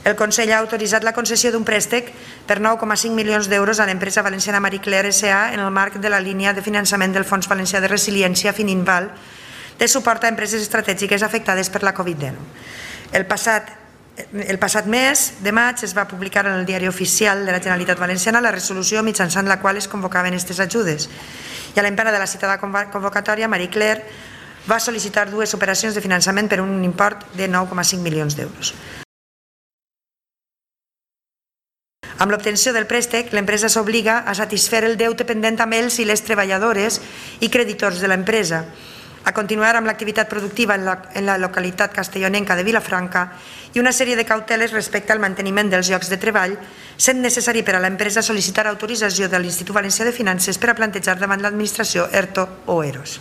El Consell ha autoritzat la concessió d'un préstec per 9,5 milions d'euros a l'empresa valenciana Marie Claire S.A. en el marc de la línia de finançament del Fons Valencià de Resiliència Fininval de suport a empreses estratègiques afectades per la Covid-19. El passat mes de maig es va publicar en el Diari Oficial de la Generalitat Valenciana la resolució mitjançant la qual es convocaven aquestes ajudes. I a l'empara de la citada convocatòria, Marie Claire va sol·licitar dues operacions de finançament per un import de 9,5 milions d'euros. Amb l'obtenció del préstec, l'empresa s'obliga a satisfer el deute pendent amb ells i les treballadores i creditors de l'empresa, a continuar amb l'activitat productiva en la localitat castellonenca de Vilafranca i una sèrie de cauteles respecte al manteniment dels llocs de treball, sent necessari per a l'empresa sol·licitar autorització de l'Institut Valencià de Finances per a plantejar davant l'administració ERTO o EROS.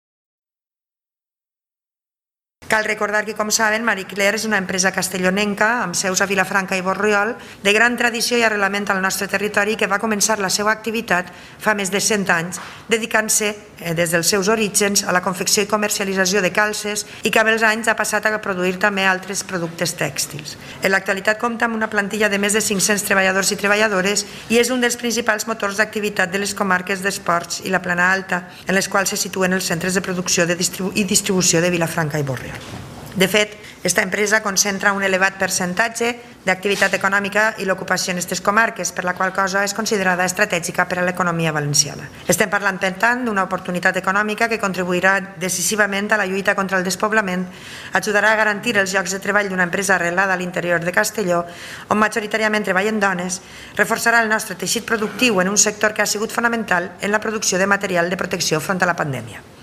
Cal recordar que, com saben, Marie Claire és una empresa castellonenca amb seus a Vilafranca i Borriol de gran tradició i arrelament al nostre territori que va començar la seva activitat fa més de 100 anys, dedicant-se des dels seus orígens a la confecció i comercialització de calces i que amb els anys ha passat a produir també altres productes tèxtils. En l'actualitat compta amb una plantilla de més de 500 treballadors i treballadores i és un dels principals motors d'activitat de les comarques d'Esports i la Plana Alta, en les quals se situen els centres de producció i distribució de Vilafranca i Borriol. De fet, aquesta empresa concentra un elevat percentatge d'activitat econòmica i l'ocupació en aquestes comarques, per la qual cosa és considerada estratègica per a l'economia valenciana. Estem parlant, per tant, d'una oportunitat econòmica que contribuirà decisivament a la lluita contra el despoblament, ajudarà a garantir els llocs de treball d'una empresa arrelada a l'interior de Castelló, on majoritàriament treballen dones, reforçarà el nostre teixit productiu en un sector que ha sigut fonamental en la producció de material de protecció front a la pandèmia.